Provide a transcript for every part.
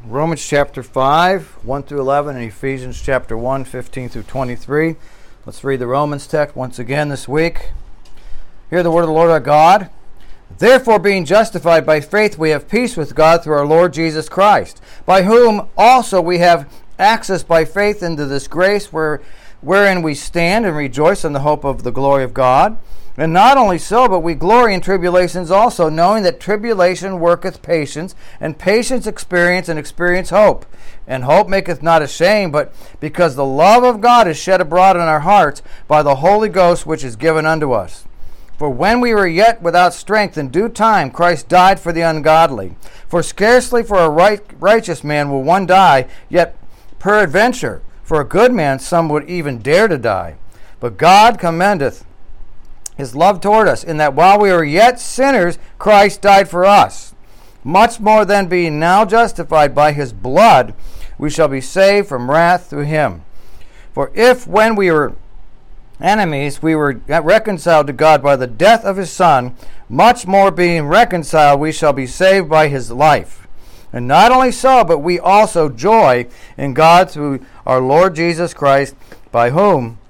Romans chapter 5, 1 through 11, and Ephesians chapter 1, 15 through 23. Let's read the Romans text once again this week. Hear the word of the Lord our God. Therefore, being justified by faith, we have peace with God through our Lord Jesus Christ, by whom also we have access by faith into this grace wherein we stand and rejoice in the hope of the glory of God. And not only so, but we glory in tribulations also, knowing that tribulation worketh patience, and patience experience, and experience hope. And hope maketh not ashamed, but because the love of God is shed abroad in our hearts by the Holy Ghost which is given unto us. For when we were yet without strength, in due time Christ died for the ungodly. For scarcely for a righteous man will one die, yet peradventure for a good man some would even dare to die. But God commendeth his love toward us, in that while we were yet sinners, Christ died for us. Much more then, being now justified by his blood, we shall be saved from wrath through him. For if when we were enemies, we were reconciled to God by the death of his Son, much more being reconciled, we shall be saved by his life. And not only so, but we also joy in God through our Lord Jesus Christ, by whom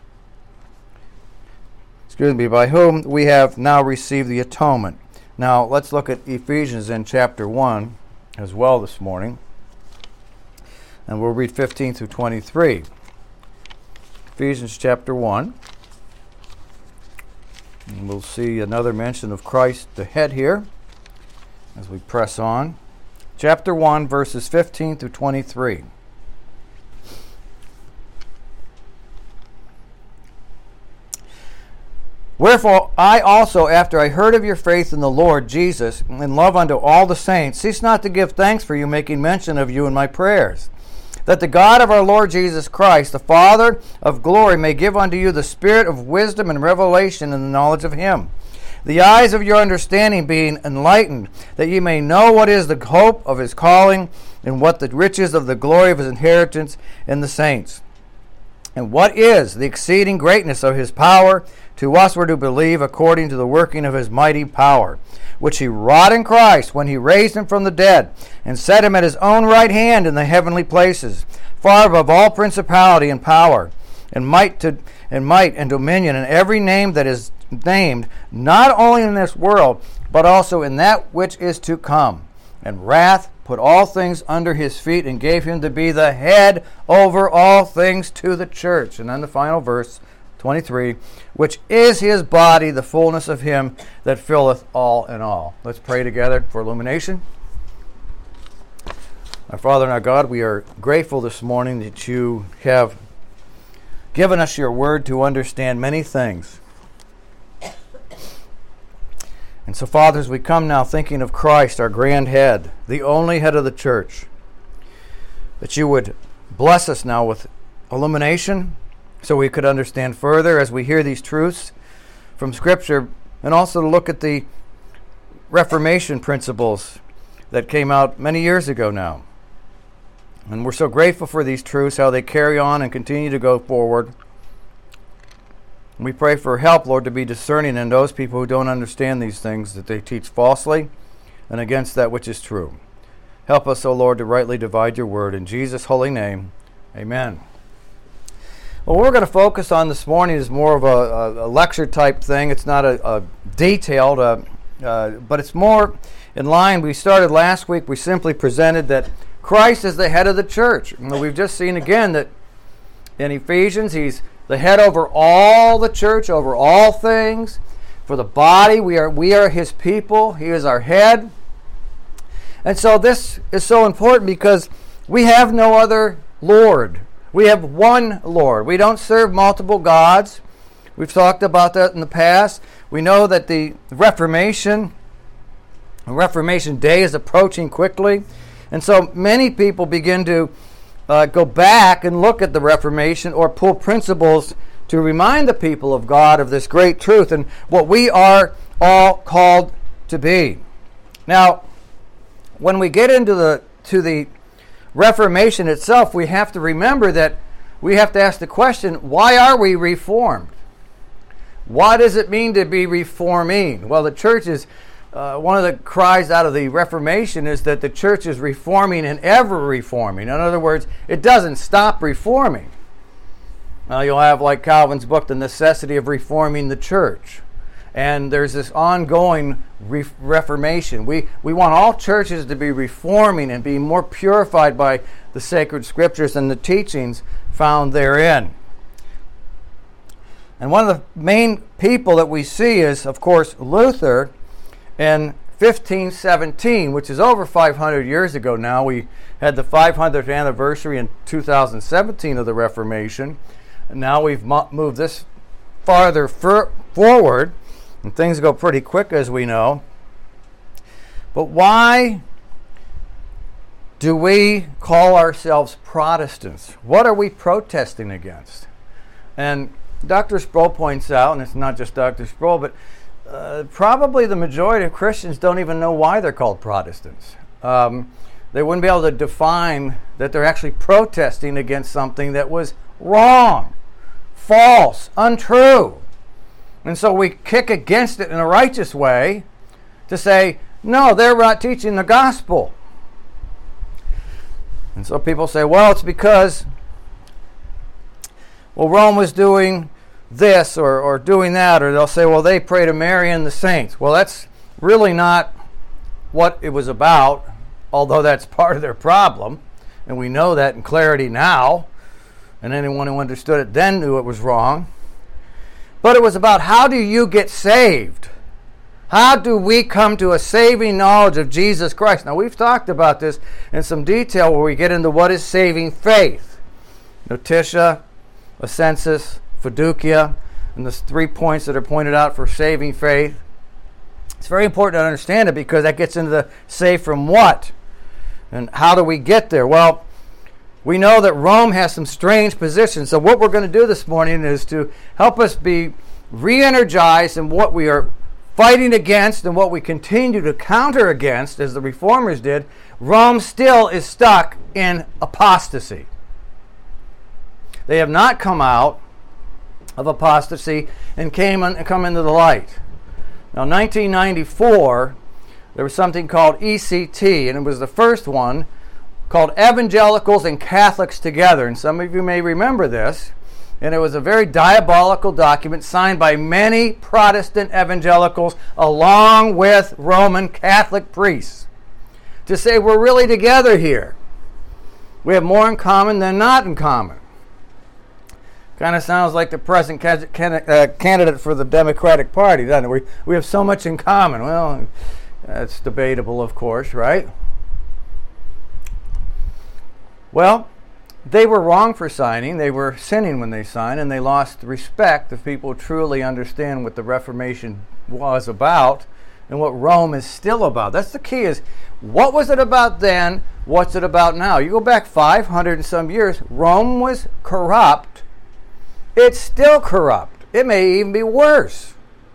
we have now received the atonement. Now, let's look at Ephesians in chapter 1 as well this morning. And we'll read 15 through 23. Ephesians chapter 1. And we'll see another mention of Christ the head here as we press on. Chapter 1, verses 15 through 23. Wherefore I also, after I heard of your faith in the Lord Jesus, and love unto all the saints, cease not to give thanks for you, making mention of you in my prayers, that the God of our Lord Jesus Christ, the Father of glory, may give unto you the spirit of wisdom and revelation in the knowledge of him, the eyes of your understanding being enlightened, that ye may know what is the hope of his calling, and what the riches of the glory of his inheritance in the saints, and what is the exceeding greatness of his power to us who believe, according to the working of his mighty power, which he wrought in Christ when he raised him from the dead, and set him at his own right hand in the heavenly places, far above all principality and power, and might and dominion, and every name that is named, not only in this world, but also in that which is to come. And wrath put all things under his feet, and gave him to be the head over all things to the church. And then the final verse, 23, which is his body, the fullness of him that filleth all in all. Let's pray together for illumination. Our Father and our God, we are grateful this morning that you have given us your word to understand many things. And so, Father, as we come now thinking of Christ, our grand head, the only head of the church, that you would bless us now with illumination, so we could understand further as we hear these truths from Scripture, and also to look at the Reformation principles that came out many years ago now. And we're so grateful for these truths, how they carry on and continue to go forward. And we pray for help, Lord, to be discerning in those people who don't understand these things, that they teach falsely and against that which is true. Help us, O Lord, to rightly divide your word. In Jesus' holy name, amen. Well, what we're going to focus on this morning is more of a lecture type thing. It's not a detailed, but it's more in line. We started last week, we simply presented that Christ is the head of the church. And we've just seen again that in Ephesians, he's the head over all the church, over all things. For the body, we are his people. He is our head. And so this is so important because we have no other Lord. We have one Lord. We don't serve multiple gods. We've talked about that in the past. We know that the Reformation Day is approaching quickly. And so many people begin to go back and look at the Reformation or pull principles to remind the people of God of this great truth and what we are all called to be. Now, when we get into the Reformation itself, we have to remember that we have to ask the question, why are we reformed? What does it mean to be reforming? Well, the church is one of the cries out of the Reformation is that the church is reforming and ever reforming. In other words, it doesn't stop reforming. You'll have, like Calvin's book, The Necessity of Reforming the Church. And there's this ongoing reformation. We want all churches to be reforming and be more purified by the sacred scriptures and the teachings found therein. And one of the main people that we see is, of course, Luther in 1517, which is over 500 years ago now. We had the 500th anniversary in 2017 of the Reformation. And now we've moved this farther forward, and things go pretty quick, as we know. But why do we call ourselves Protestants? What are we protesting against? And Dr. Sproul points out, and it's not just Dr. Sproul, but probably the majority of Christians don't even know why they're called Protestants. They wouldn't be able to define that they're actually protesting against something that was wrong, false, untrue. And so we kick against it in a righteous way to say, no, they're not teaching the gospel. And so people say, well, it's because, well, Rome was doing this or doing that, or they'll say, well, they pray to Mary and the saints. Well, that's really not what it was about, although that's part of their problem, and we know that in clarity now, and anyone who understood it then knew it was wrong. But it was about, how do you get saved? How do we come to a saving knowledge of Jesus Christ? Now, we've talked about this in some detail where we get into what is saving faith. Notitia, assensus, fiducia, and the 3 points that are pointed out for saving faith. It's very important to understand it because that gets into the save from what? And how do we get there? Well, we know that Rome has some strange positions. So what we're going to do this morning is to help us be re-energized in what we are fighting against and what we continue to counter against, as the Reformers did. Rome still is stuck in apostasy. They have not come out of apostasy and come into the light. Now, 1994, there was something called ECT, and it was the first one, called Evangelicals and Catholics Together. And some of you may remember this. And it was a very diabolical document signed by many Protestant evangelicals along with Roman Catholic priests to say we're really together here. We have more in common than not in common. Kind of sounds like the present candidate for the Democratic Party, doesn't it? We have so much in common. Well, that's debatable, of course, right? Well, they were wrong for signing. They were sinning when they signed, and they lost respect if people truly understand what the Reformation was about and what Rome is still about. That's the key, is what was it about then? What's it about now? You go back 500 and some years, Rome was corrupt. It's still corrupt. It may even be worse.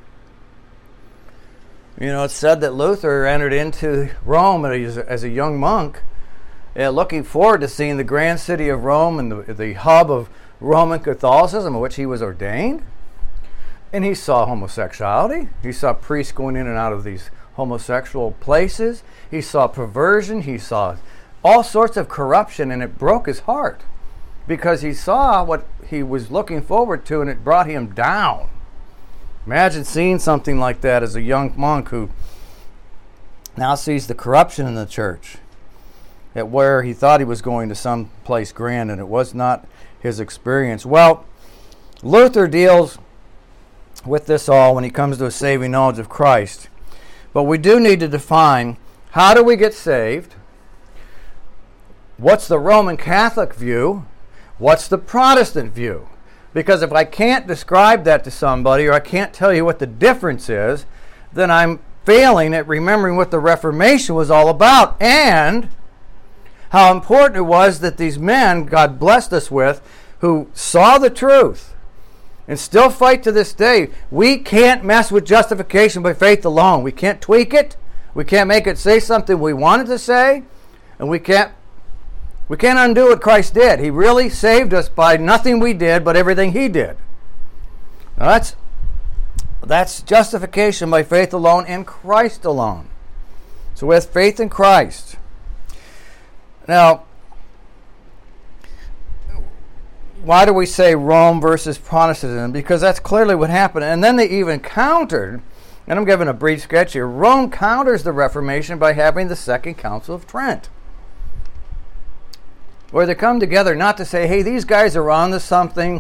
You know, it's said that Luther entered into Rome as a young monk, looking forward to seeing the grand city of Rome and the hub of Roman Catholicism, in which he was ordained. And he saw homosexuality. He saw priests going in and out of these homosexual places. He saw perversion. He saw all sorts of corruption, and it broke his heart because he saw what he was looking forward to, and it brought him down. Imagine seeing something like that as a young monk who now sees the corruption in the church, at where he thought he was going to some place grand, and it was not his experience. Well, Luther deals with this all when he comes to a saving knowledge of Christ. But we do need to define, how do we get saved? What's the Roman Catholic view? What's the Protestant view? Because if I can't describe that to somebody, or I can't tell you what the difference is, then I'm failing at remembering what the Reformation was all about, and how important it was that these men God blessed us with, who saw the truth and still fight to this day. We can't mess with justification by faith alone. We can't tweak it. We can't make it say something we wanted to say. And we can't undo what Christ did. He really saved us by nothing we did, but everything he did. Now That's justification by faith alone in Christ alone. So with faith in Christ. Now, why do we say Rome versus Protestantism? Because that's clearly what happened. And then they even countered, and I'm giving a brief sketch here, Rome counters the Reformation by having the Second Council of Trent, where they come together not to say, hey, these guys are on to something.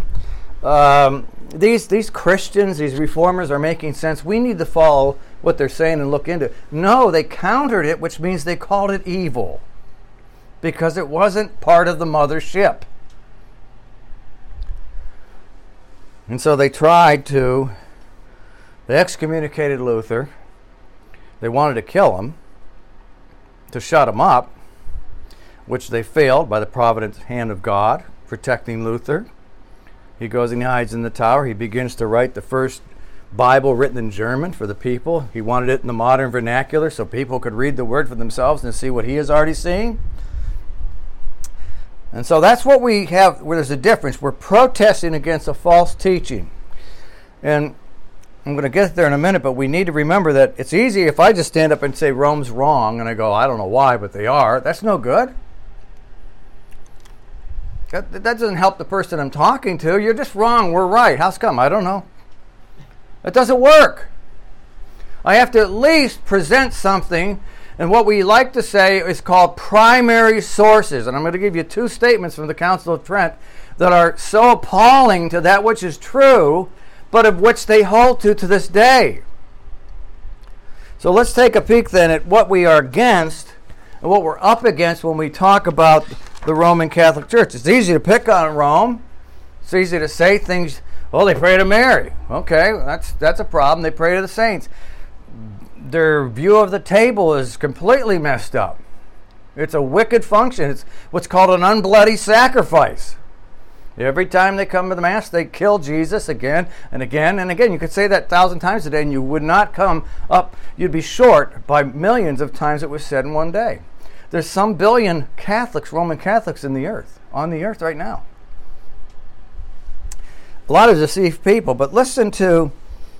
These Christians, these reformers are making sense. We need to follow what they're saying and look into it. No, they countered it, which means they called it evil because it wasn't part of the mother ship. And so they excommunicated Luther. They wanted to kill him, to shut him up, which they failed by the provident hand of God, protecting Luther. He goes and he hides in the tower. He begins to write the first Bible written in German for the people. He wanted it in the modern vernacular so people could read the word for themselves and see what he is already seeing. And so that's what we have, where there's a difference. We're protesting against a false teaching. And I'm going to get there in a minute, but we need to remember that it's easy if I just stand up and say Rome's wrong, and I go, I don't know why, but they are. That's no good. That doesn't help the person I'm talking to. You're just wrong. We're right. How's come? I don't know. That doesn't work. I have to at least present something, and what we like to say is called primary sources. And I'm going to give you two statements from the Council of Trent that are so appalling to that which is true, but of which they hold to this day. So let's take a peek then at what we are against and what we're up against when we talk about the Roman Catholic Church. It's easy to pick on Rome. It's easy to say things, they pray to Mary. Okay, that's a problem. They pray to the saints. Their view of the table is completely messed up. It's a wicked function. It's what's called an unbloody sacrifice. Every time they come to the Mass, they kill Jesus again and again and again. You could say that 1,000 times a day and you would not come up. You'd be short by millions of times it was said in one day. There's some billion Catholics, Roman Catholics on the earth right now. A lot of deceived people, but listen to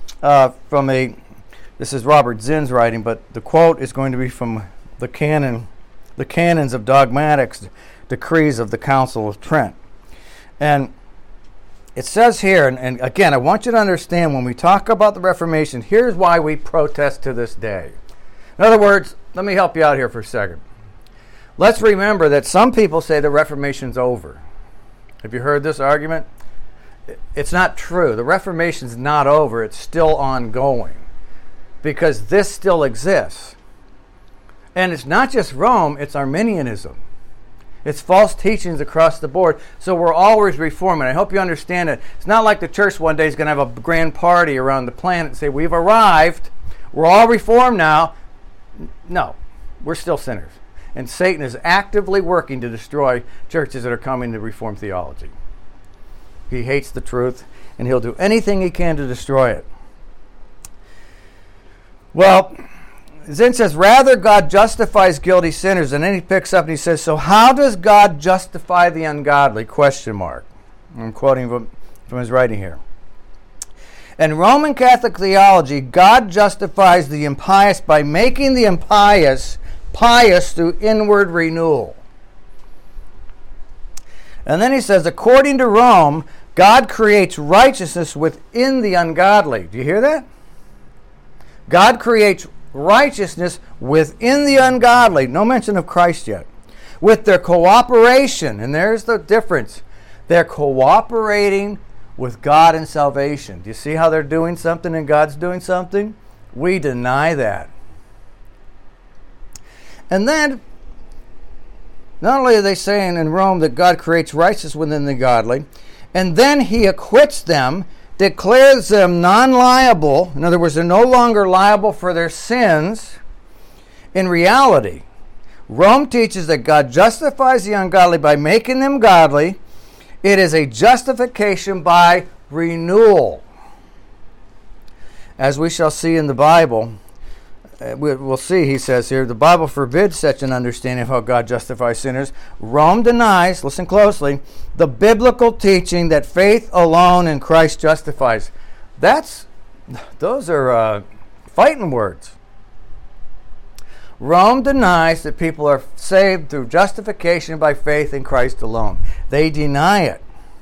this is Robert Zinn's writing, but the quote is going to be from the Canons of Dogmatics, Decrees of the Council of Trent. And it says here, and again, I want you to understand when we talk about the Reformation, here's why we protest to this day. In other words, let me help you out here for a second. Let's remember that some people say the Reformation's over. Have you heard this argument? It's not true. The Reformation's not over. It's still ongoing because this still exists. And it's not just Rome, it's Arminianism. It's false teachings across the board. So we're always reforming. I hope you understand it. It's not like the church one day is going to have a grand party around the planet and say, we've arrived. We're all reformed now. No, we're still sinners. And Satan is actively working to destroy churches that are coming to Reformed theology. He hates the truth, and he'll do anything he can to destroy it. Well, Zinn says, rather God justifies guilty sinners. And then he picks up and he says, so how does God justify the ungodly? Question mark. I'm quoting from his writing here. In Roman Catholic theology, God justifies the impious by making the impious pious through inward renewal. And then he says, according to Rome, God creates righteousness within the ungodly. Do you hear that? God creates righteousness within the ungodly. No mention of Christ yet. With their cooperation. And there's the difference. They're cooperating with God in salvation. Do you see how they're doing something and God's doing something? We deny that. And then, not only are they saying in Rome that God creates righteousness within the godly, and then he acquits them, declares them non-liable. In other words, they're no longer liable for their sins. In reality, Rome teaches that God justifies the ungodly by making them godly. It is a justification by renewal. As we shall see in the Bible, we'll see, he says here, the Bible forbids such an understanding of how God justifies sinners. Rome denies, listen closely, the biblical teaching that faith alone in Christ justifies. That's Those are fighting words. Rome denies that people are saved through justification by faith in Christ alone. They deny it.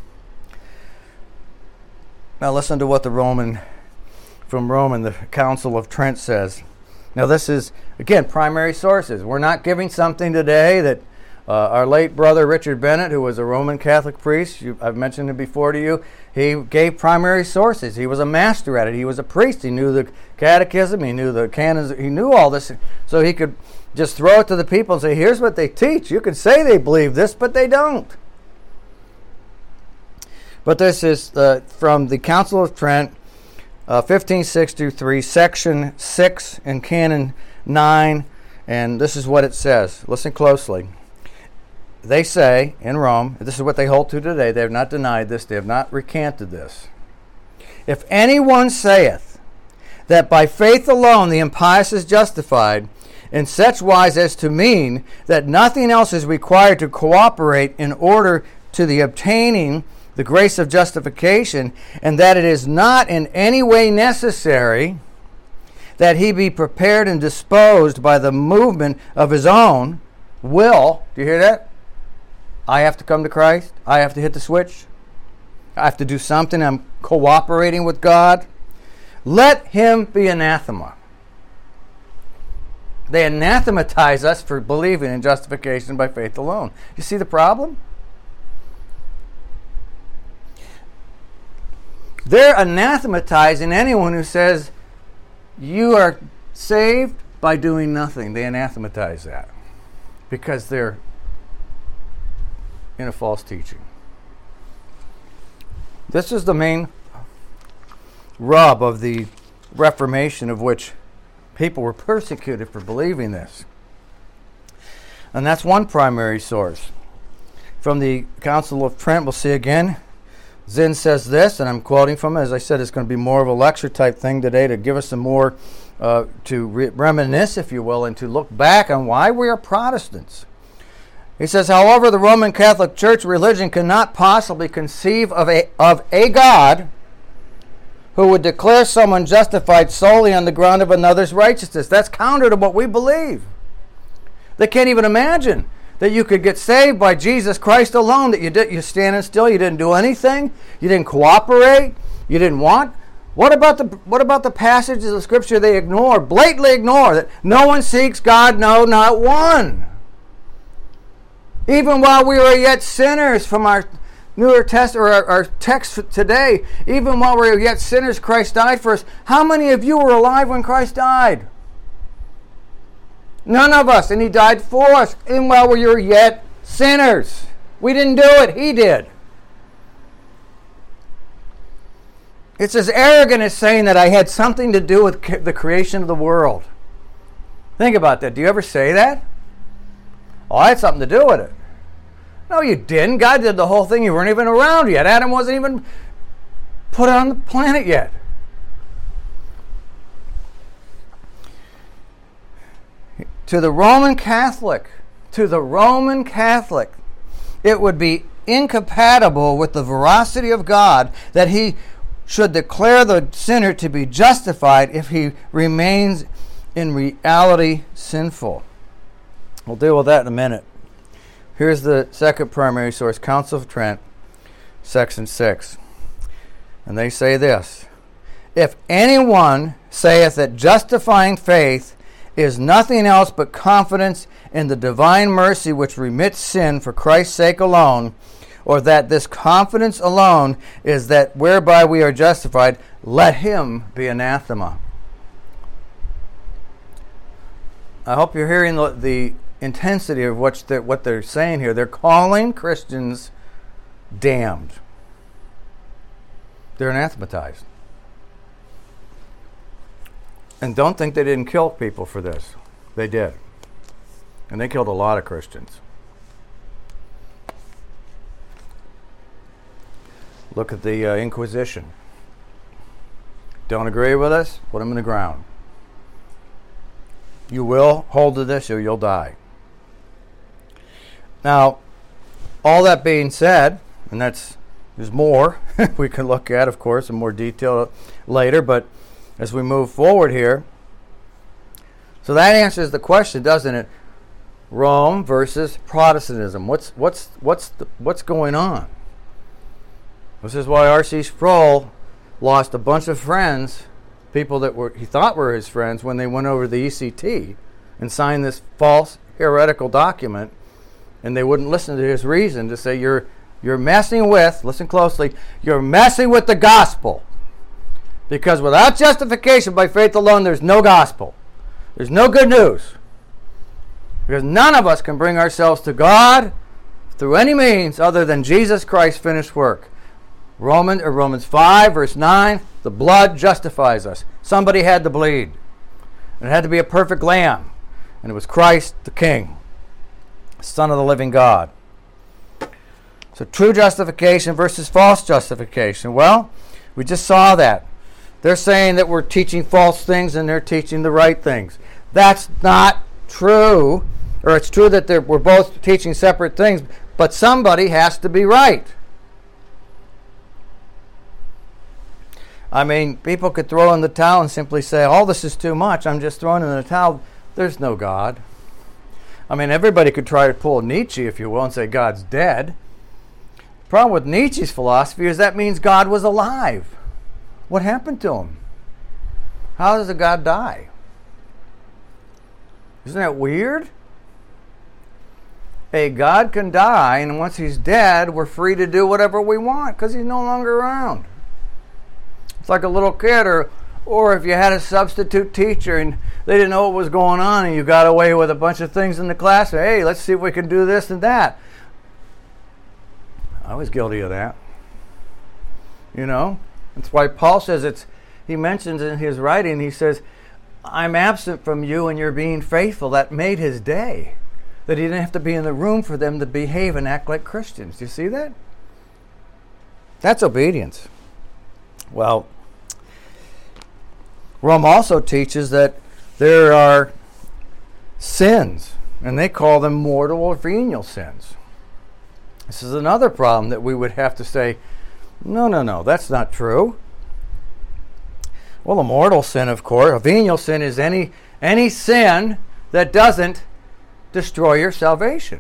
Now listen to what the Council of Trent says. Now this is, again, primary sources. We're not giving something today that our late brother Richard Bennett, who was a Roman Catholic priest, I've mentioned it before to you, he gave primary sources. He was a master at it. He was a priest. He knew the catechism. He knew the canons. He knew all this. So he could just throw it to the people and say, here's what they teach. You could say they believe this, but they don't. But this is from the Council of Trent, 1563, section 6 in canon 9, and this is what it says. Listen closely. They say in Rome, this is what they hold to today, they have not denied this, they have not recanted this. If anyone saith that by faith alone the impious is justified, in such wise as to mean that nothing else is required to cooperate in order to the obtaining the grace of justification, and that it is not in any way necessary that he be prepared and disposed by the movement of his own will. Do you hear that? I have to come to Christ. I have to hit the switch. I have to do something. I'm cooperating with God. Let him be anathema. They anathematize us for believing in justification by faith alone. You see the problem? They're anathematizing anyone who says you are saved by doing nothing. They anathematize that because they're in a false teaching. This is the main rub of the Reformation, of which people were persecuted for believing this. And that's one primary source. From the Council of Trent, we'll see again. Zinn says this, and I'm quoting from it. As I said, it's going to be more of a lecture type thing today to give us some more, to reminisce, if you will, and to look back on why we are Protestants. He says, however, the Roman Catholic Church religion cannot possibly conceive of a God who would declare someone justified solely on the ground of another's righteousness. That's counter to what we believe. They can't even imagine that you could get saved by Jesus Christ alone, that you're standing still, you didn't do anything, you didn't cooperate, you didn't want. What about the passages of Scripture they ignore, blatantly ignore, that no one seeks God, no, not one? Even while we were yet sinners, from our newer text, or our text today, even while we were yet sinners, Christ died for us. How many of you were alive when Christ died? None of us, and he died for us, even while we were yet sinners. We didn't do it, he did. It's as arrogant as saying that I had something to do with the creation of the world. Think about that. Do you ever say that? Oh, I had something to do with it. No, you didn't. God did the whole thing. You weren't even around yet. Adam wasn't even put on the planet yet. To the Roman Catholic, it would be incompatible with the veracity of God that he should declare the sinner to be justified if he remains in reality sinful. We'll deal with that in a minute. Here's the second primary source, Council of Trent, section 6. And they say this: if anyone saith that justifying faith is nothing else but confidence in the divine mercy which remits sin for Christ's sake alone, or that this confidence alone is that whereby we are justified, let him be anathema. I hope you're hearing the intensity of what they're saying here. They're calling Christians damned. They're anathematized. And don't think they didn't kill people for this. They did. And they killed a lot of Christians. Look at the Inquisition. Don't agree with us? Put them in the ground. You will hold to this or you'll die. Now, all that being said, and there's more we can look at, of course, in more detail later, but as we move forward here. So that answers the question, doesn't it? Rome versus Protestantism. What's going on? This is why R.C. Sproul lost a bunch of friends, people that he thought were his friends, when they went over the ECT and signed this false heretical document, and they wouldn't listen to his reason to say you're messing with, listen closely, you're messing with the gospel. Because without justification by faith alone, there's no gospel. There's no good news. Because none of us can bring ourselves to God through any means other than Jesus Christ's finished work. Romans 5, verse 9, the blood justifies us. Somebody had to bleed. And it had to be a perfect lamb. And it was Christ the King, Son of the living God. So true justification versus false justification. Well, we just saw that. They're saying that we're teaching false things and they're teaching the right things. That's not true. Or it's true that we're both teaching separate things, but somebody has to be right. I mean, people could throw in the towel and simply say, oh, this is too much, I'm just throwing in the towel. There's no God. I mean, everybody could try to pull Nietzsche, if you will, and say God's dead. The problem with Nietzsche's philosophy is that means God was alive. What happened to him? How does a God die? Isn't that weird? A God can die, and once he's dead, we're free to do whatever we want because he's no longer around. It's like a little kid, or if you had a substitute teacher and they didn't know what was going on and you got away with a bunch of things in the class. Hey, let's see if we can do this and that. I was guilty of that. You know? That's why Paul says he mentions in his writing, he says, I'm absent from you and you're being faithful. That made his day. That he didn't have to be in the room for them to behave and act like Christians. Do you see that? That's obedience. Well, Rome also teaches that there are sins, and they call them mortal or venial sins. This is another problem that we would have to say, no, that's not true. Well, a mortal sin, of course, a venial sin is any sin that doesn't destroy your salvation.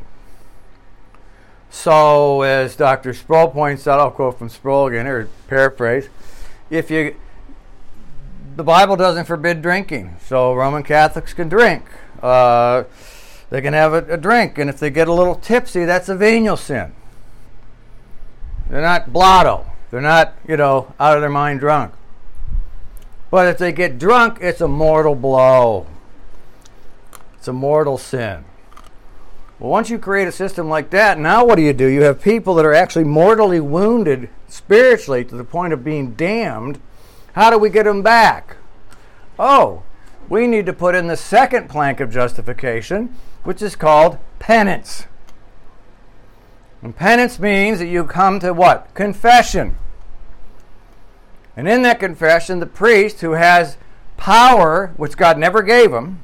So, as Dr. Sproul points out, I'll quote from Sproul again, or paraphrase, the Bible doesn't forbid drinking, so Roman Catholics can drink. They can have a drink, and if they get a little tipsy, that's a venial sin. They're not blotto. They're not, out of their mind drunk. But if they get drunk, it's a mortal blow. It's a mortal sin. Well, once you create a system like that, now what do? You have people that are actually mortally wounded spiritually to the point of being damned. How do we get them back? Oh, we need to put in the second plank of justification, which is called penance. And penance means that you come to what? Confession. And in that confession, the priest, who has power, which God never gave him,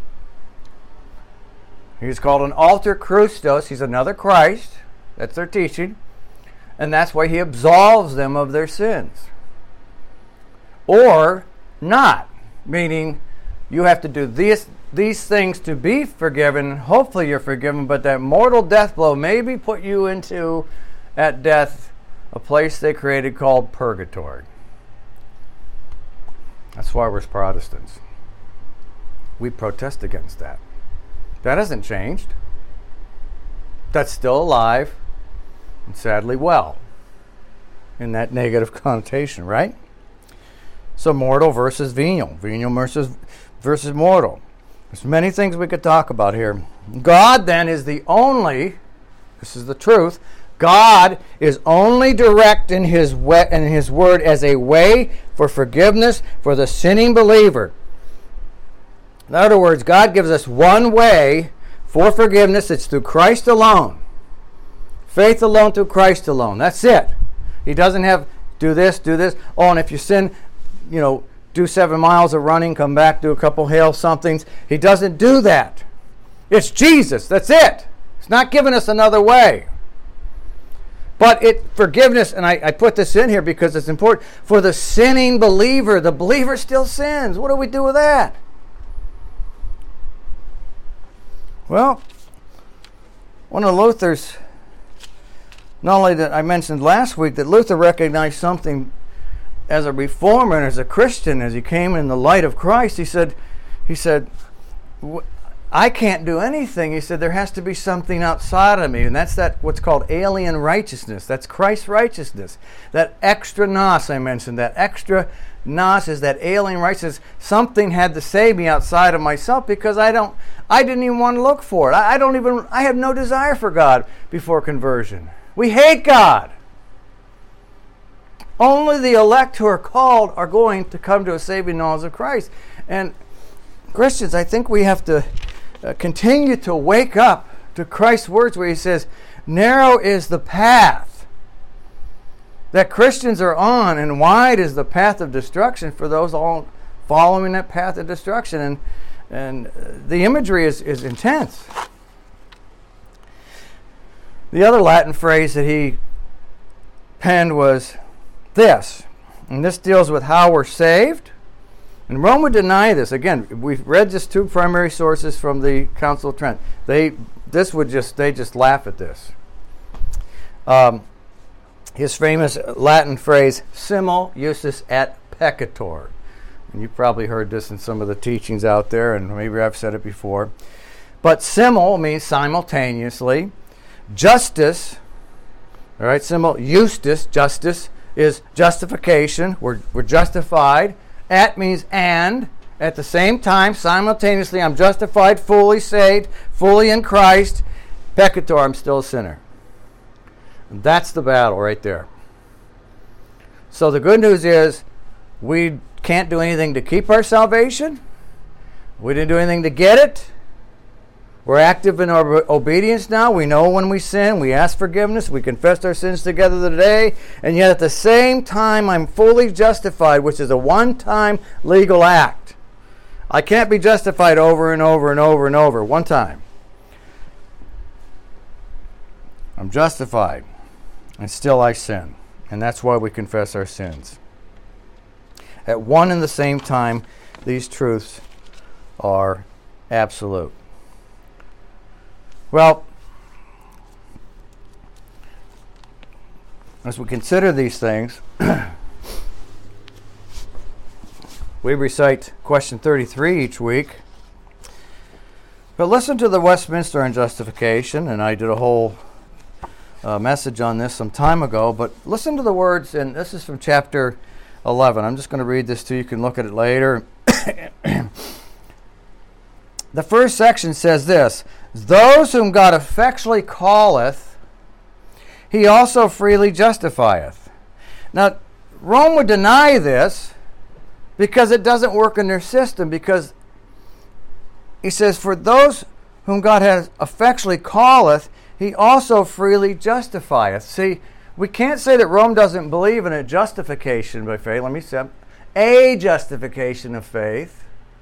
he's called an alter Christos. He's another Christ. That's their teaching. And that's why he absolves them of their sins. Or not, meaning you have to do these things to be forgiven. Hopefully you're forgiven, but that mortal death blow maybe put you into, at death, a place they created called purgatory. That's why we're Protestants. We protest against that. That hasn't changed. That's still alive and sadly well in that negative connotation, right? So mortal versus venial. Venial versus mortal. There's many things we could talk about here. God then is the only, this is the truth, God is only direct in his word as a way for forgiveness for the sinning believer. In other words, God gives us one way for forgiveness. It's through Christ alone. Faith alone through Christ alone. That's it. He doesn't have do this. Oh, and if you sin, do 7 miles of running, come back, do a couple hail somethings. He doesn't do that. It's Jesus. That's it. He's not giving us another way. But forgiveness, and I put this in here because it's important, for the sinning believer. The believer still sins. What do we do with that? Well, one of Luther's, not only that I mentioned last week, that Luther recognized something as a reformer and as a Christian, as he came in the light of Christ. He said, I can't do anything. He said, there has to be something outside of me. And that's what's called alien righteousness. That's Christ's righteousness. That extra nos I mentioned, that extra nos is that alien righteousness. Something had to save me outside of myself because I didn't even want to look for it. I have no desire for God before conversion. We hate God. Only the elect who are called are going to come to a saving knowledge of Christ. And Christians, I think we have to continue to wake up to Christ's words where he says, narrow is the path that Christians are on, and wide is the path of destruction for those all following that path of destruction. And the imagery is intense. The other Latin phrase that he penned was this, and this deals with how we're saved. And Rome would deny this. Again, we've read just two primary sources from the Council of Trent. They just laugh at this. His famous Latin phrase, simul justus et peccator. And you've probably heard this in some of the teachings out there, and maybe I've said it before. But simul means simultaneously. Justice, all right, simul justus, justice is justification. We're justified. At means and. At the same time, simultaneously, I'm justified, fully saved, fully in Christ. Peccator, I'm still a sinner. And that's the battle right there. So the good news is we can't do anything to keep our salvation. We didn't do anything to get it. We're active in our obedience now. We know when we sin. We ask forgiveness. We confess our sins together today. And yet at the same time, I'm fully justified, which is a one-time legal act. I can't be justified over and over and over and over. One time. I'm justified. And still I sin. And that's why we confess our sins. At one and the same time, these truths are absolute. Well, as we consider these things, we recite question 33 each week. But listen to the Westminster on Justification, and I did a whole message on this some time ago, but listen to the words, and this is from chapter 11. I'm just going to read this to you. You can look at it later. The first section says this, those whom God effectually calleth, he also freely justifieth. Now, Rome would deny this because it doesn't work in their system, because he says, for those whom God has effectually calleth, he also freely justifieth. See, we can't say that Rome doesn't believe in a justification by faith. Let me say, a justification of faith.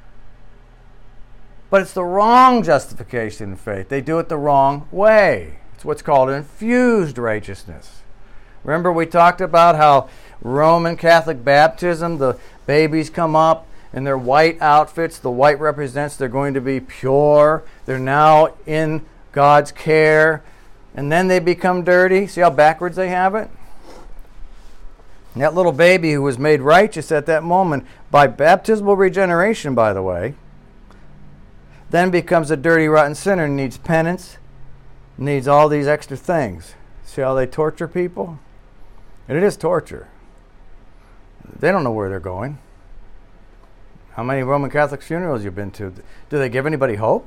But it's the wrong justification of faith. They do it the wrong way. It's what's called infused righteousness. Remember we talked about how Roman Catholic baptism, the babies come up in their white outfits. The white represents they're going to be pure. They're now in God's care. And then they become dirty. See how backwards they have it? And that little baby who was made righteous at that moment by baptismal regeneration, by the way, then becomes a dirty, rotten sinner and needs penance, needs all these extra things. See how they torture people? And it is torture. They don't know where they're going. How many Roman Catholic funerals you've been to? Do they give anybody hope?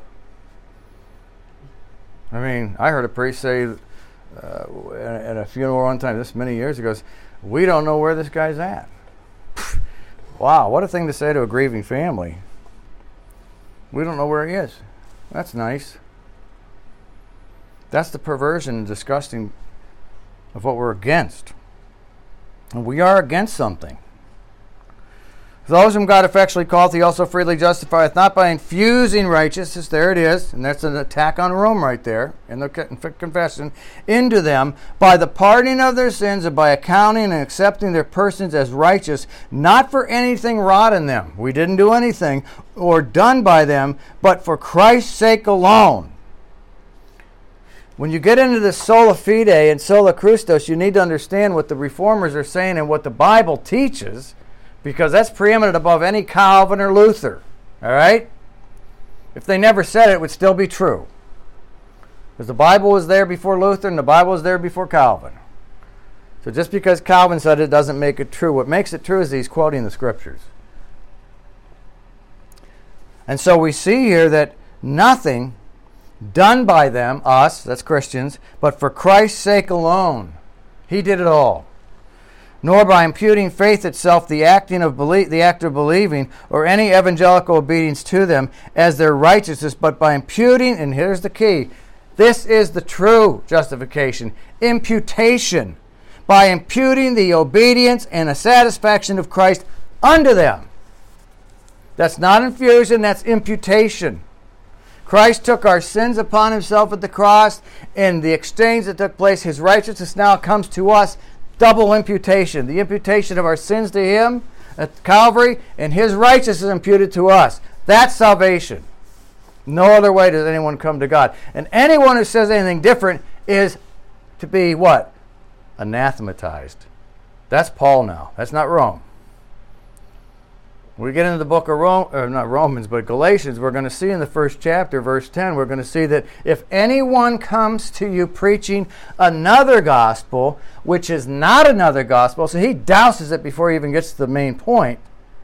I mean, I heard a priest say at a funeral one time, this many years ago, we don't know where this guy's at. Wow, what a thing to say to a grieving family. We don't know where he is. That's nice. That's the perversion and disgusting of what we're against. And we are against something. Those whom God effectually calleth, he also freely justifieth, not by infusing righteousness, there it is, and that's an attack on Rome right there, in the confession, into them, by the pardoning of their sins, and by accounting and accepting their persons as righteous, not for anything wrought in them. We didn't do anything, or done by them, but for Christ's sake alone. When you get into the sola fide and sola Christus, you need to understand what the Reformers are saying and what the Bible teaches, because that's preeminent above any Calvin or Luther. All right? If they never said it, it would still be true. Because the Bible was there before Luther and the Bible was there before Calvin. So just because Calvin said it doesn't make it true. What makes it true is he's quoting the Scriptures. And so we see here that nothing done by them, us, that's Christians, but for Christ's sake alone. He did it all. Nor by imputing faith itself the act of believing or any evangelical obedience to them as their righteousness, but by imputing, and here's the key, this is the true justification, imputation, by imputing the obedience and the satisfaction of Christ unto them. That's not infusion, that's imputation. Christ took our sins upon himself at the cross, and the exchange that took place, his righteousness now comes to us. Double imputation. The imputation of our sins to him at Calvary, and his righteousness imputed to us. That's salvation. No other way does anyone come to God. And anyone who says anything different is to be what? Anathematized. That's Paul now. That's not Rome. When we get into the book of not Romans, but Galatians, we're going to see in the first chapter, verse 10, we're going to see that if anyone comes to you preaching another gospel, which is not another gospel, so he douses it before he even gets to the main point.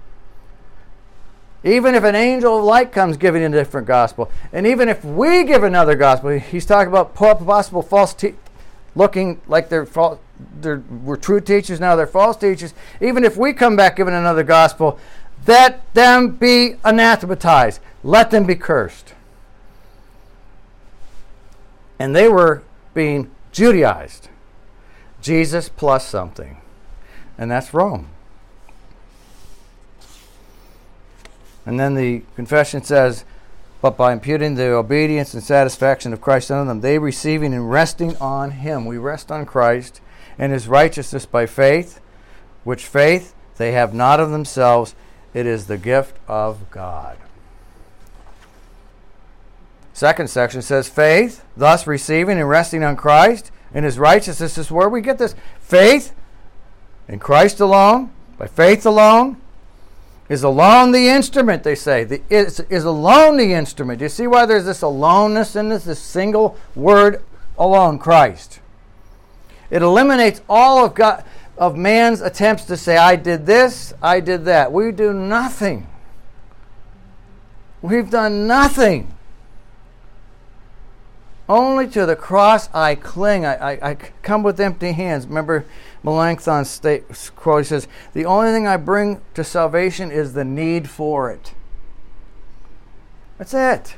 Even if an angel of light comes giving a different gospel, and even if we give another gospel, he's talking about possible false looking like we're true teachers, now they're false teachers. Even if we come back giving another gospel, let them be anathematized. Let them be cursed. And they were being Judaized. Jesus plus something. And that's Rome. And then the confession says, but by imputing the obedience and satisfaction of Christ unto them, they receiving and resting on him. We rest on Christ and his righteousness by faith, which faith they have not of themselves. It is the gift of God. Second section says faith, thus receiving and resting on Christ and his righteousness. This is where we get this. Faith in Christ alone, by faith alone, is alone the instrument, they say. Is alone the instrument. Do you see why there's this aloneness in this single word alone, Christ? It eliminates all of God, of man's attempts to say, I did this, I did that. We do nothing. We've done nothing. Only to the cross I cling. I come with empty hands. Remember Melanchthon's quote, he says, the only thing I bring to salvation is the need for it. That's it.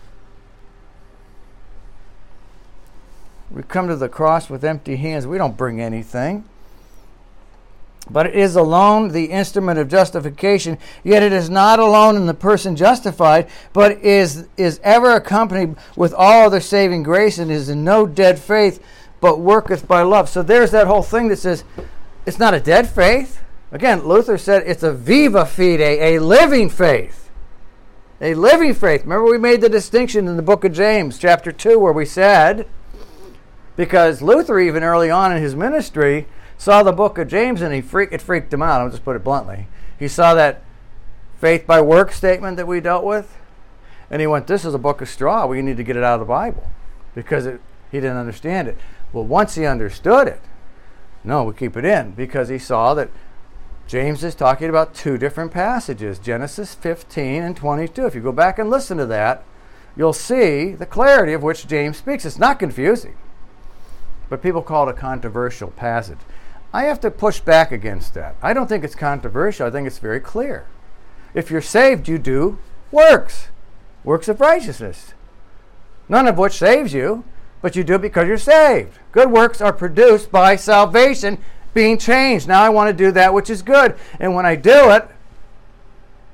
We come to the cross with empty hands. We don't bring anything. But it is alone the instrument of justification, yet it is not alone in the person justified, but is ever accompanied with all other saving grace, and is in no dead faith, but worketh by love. So there's that whole thing that says it's not a dead faith. Again, Luther said it's a viva fide, a living faith. A living faith. Remember we made the distinction in the book of James, chapter 2, where we said, because Luther even early on in his ministry saw the book of James and it freaked him out. I'll just put it bluntly. He saw that faith by work statement that we dealt with, and he went, this is a book of straw. We need to get it out of the Bible, because he didn't understand it. Well, once he understood it, no, we keep it in, because he saw that James is talking about two different passages, Genesis 15 and 22. If you go back and listen to that, you'll see the clarity of which James speaks. It's not confusing, but people call it a controversial passage. I have to push back against that. I don't think it's controversial. I think it's very clear. If you're saved, you do works of righteousness, none of which saves you, but you do it because you're saved. Good works are produced by salvation being changed. Now I want to do that which is good. And when I do it,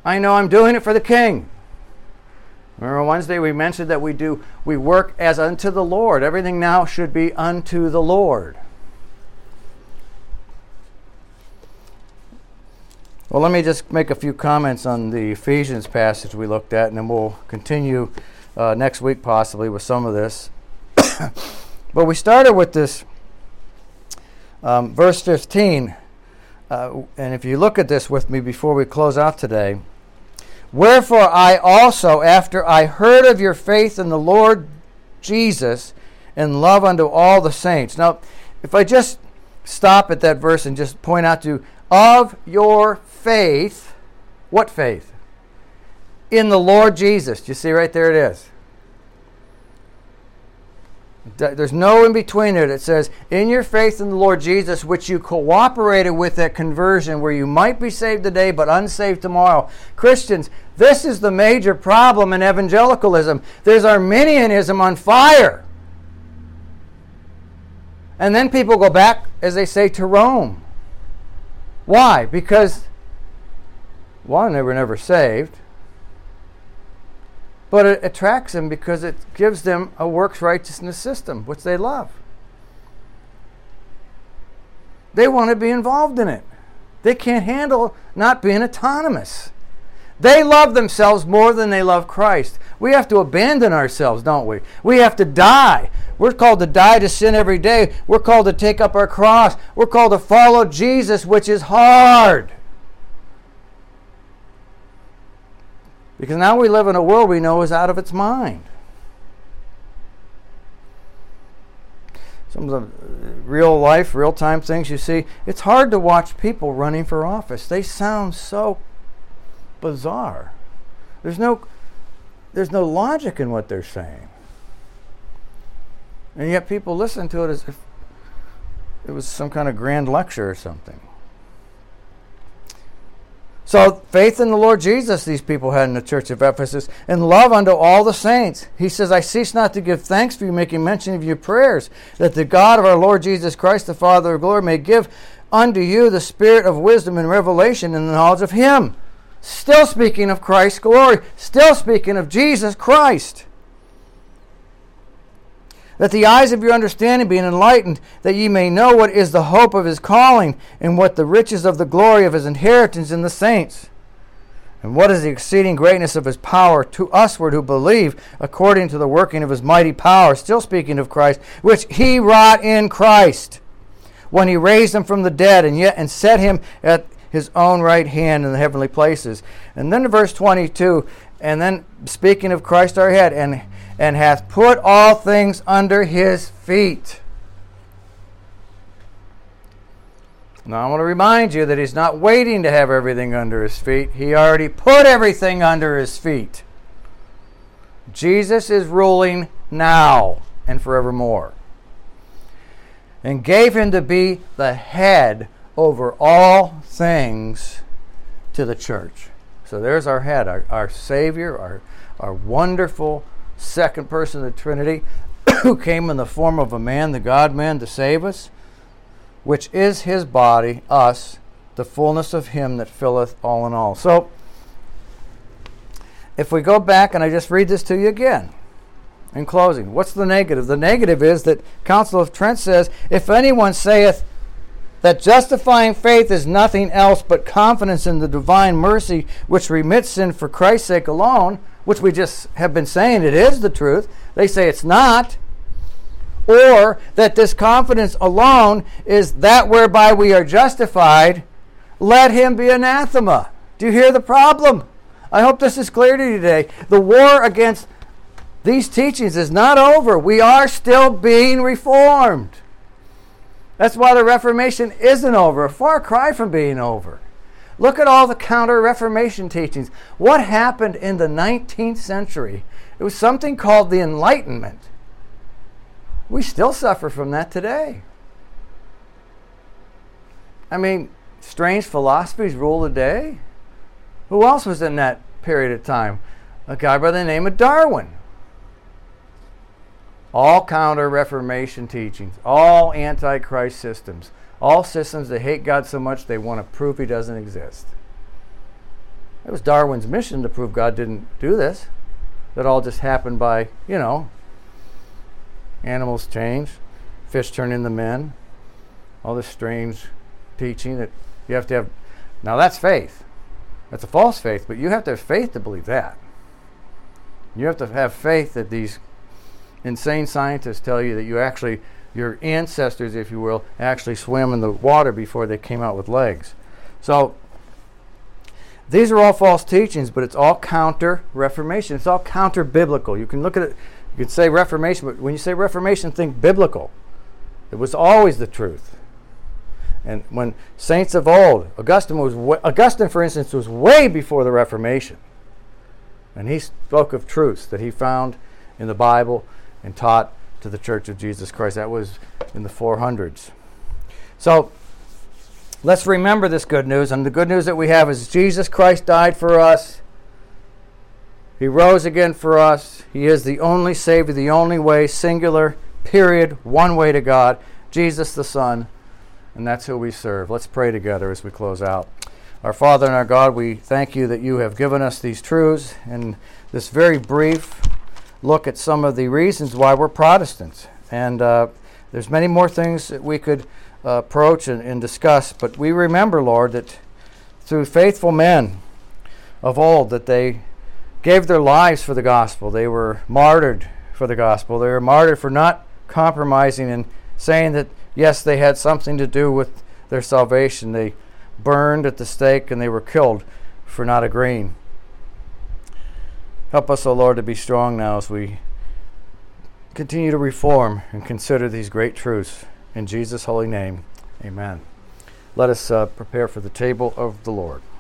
I know I'm doing it for the King. Remember Wednesday we mentioned that we work as unto the Lord. Everything now should be unto the Lord. Well, let me just make a few comments on the Ephesians passage we looked at, and then we'll continue next week possibly with some of this. But we started with this verse 15, and if you look at this with me before we close out today, wherefore I also, after I heard of your faith in the Lord Jesus and love unto all the saints. Now, if I just stop at that verse and just point out to you, of your faith, what faith? In the Lord Jesus. Do you see right there it is? There's no in between there that says, in your faith in the Lord Jesus, which you cooperated with at conversion, where you might be saved today but unsaved tomorrow. Christians, this is the major problem in evangelicalism. There's Arminianism on fire. And then people go back, as they say, to Rome. Why? Because, one, they were never saved. But it attracts them because it gives them a works righteousness system, which they love. They want to be involved in it. They can't handle not being autonomous. They love themselves more than they love Christ. We have to abandon ourselves, don't we? We have to die. We're called to die to sin every day. We're called to take up our cross. We're called to follow Jesus, which is hard. Because now we live in a world we know is out of its mind. Some of the real life, real time things you see, it's hard to watch people running for office. They sound so bizarre. There's no logic in what they're saying. And yet people listen to it as if it was some kind of grand lecture or something. So faith in the Lord Jesus these people had in the church of Ephesus, and love unto all the saints. He says, I cease not to give thanks for you, making mention of your prayers, that the God of our Lord Jesus Christ, the Father of glory, may give unto you the spirit of wisdom and revelation in the knowledge of him. Still speaking of Christ's glory. Still speaking of Jesus Christ. That the eyes of your understanding be enlightened, that ye may know what is the hope of his calling, and what the riches of the glory of his inheritance in the saints, and what is the exceeding greatness of his power to usward who believe, according to the working of his mighty power, still speaking of Christ, which he wrought in Christ, when he raised him from the dead, and set him at his own right hand in the heavenly places. And then to verse 22, and then speaking of Christ our head, and hath put all things under his feet. Now I want to remind you that he's not waiting to have everything under his feet. He already put everything under his feet. Jesus is ruling now and forevermore. And gave him to be the head over all things to the church. So there's our head, our Savior, our wonderful second person of the Trinity, who came in the form of a man, the God-man, to save us, which is his body, us, the fullness of him that filleth all in all. So, if we go back, and I just read this to you again, in closing, what's the negative? The negative is that Council of Trent says, if anyone saith that justifying faith is nothing else but confidence in the divine mercy which remits sin for Christ's sake alone, which we just have been saying it is the truth, they say it's not, or that this confidence alone is that whereby we are justified, let him be anathema. Do you hear the problem? I hope this is clear to you today. The war against these teachings is not over. We are still being reformed. That's why the Reformation isn't over, a far cry from being over. Look at all the counter-Reformation teachings. What happened in the 19th century? It was something called the Enlightenment. We still suffer from that today. I mean, strange philosophies rule the day. Who else was in that period of time? A guy by the name of Darwin. All counter-Reformation teachings, all antichrist systems, all systems that hate God so much they want to prove he doesn't exist. It was Darwin's mission to prove God didn't do this. That all just happened by, animals change, fish turn into men, all this strange teaching that you have to have. Now that's faith. That's a false faith, but you have to have faith to believe that. You have to have faith that these insane scientists tell you that your ancestors, if you will, actually swam in the water before they came out with legs. So these are all false teachings, but it's all counter-Reformation. It's all counter-biblical. You can look at it, you could say Reformation, but when you say Reformation, think biblical. It was always the truth. And when saints of old, Augustine, for instance, was way before the Reformation. And he spoke of truths that he found in the Bible and taught to the Church of Jesus Christ. That was in the 400s. So let's remember this good news. And the good news that we have is Jesus Christ died for us. He rose again for us. He is the only Savior, the only way, singular, period, one way to God, Jesus the Son. And that's who we serve. Let's pray together as we close out. Our Father and our God, we thank you that you have given us these truths and this very brief look at some of the reasons why we're Protestants. And there's many more things that we could approach and discuss, but we remember, Lord, that through faithful men of old, that they gave their lives for the gospel. They were martyred for the gospel. They were martyred for not compromising and saying that, yes, they had something to do with their salvation. They burned at the stake and they were killed for not agreeing. Help us, O Lord, to be strong now as we continue to reform and consider these great truths. In Jesus' holy name, amen. Let us prepare for the table of the Lord.